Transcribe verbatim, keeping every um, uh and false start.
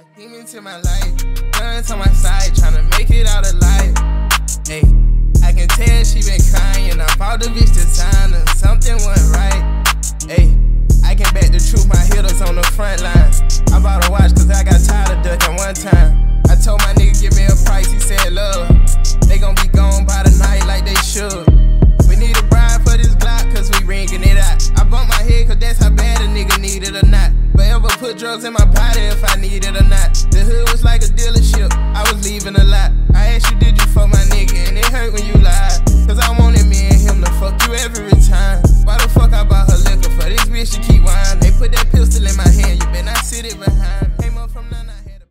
Got demons in my life, guns on my side, tryna make it out alive. Hey, I can tell she been crying. I fought the bitch this time and something went right. Hey, I can bet the truth, my hitters on the front line. I bought a watch cause I got tired of ducking one time. I told my nigga give me a price, he said love.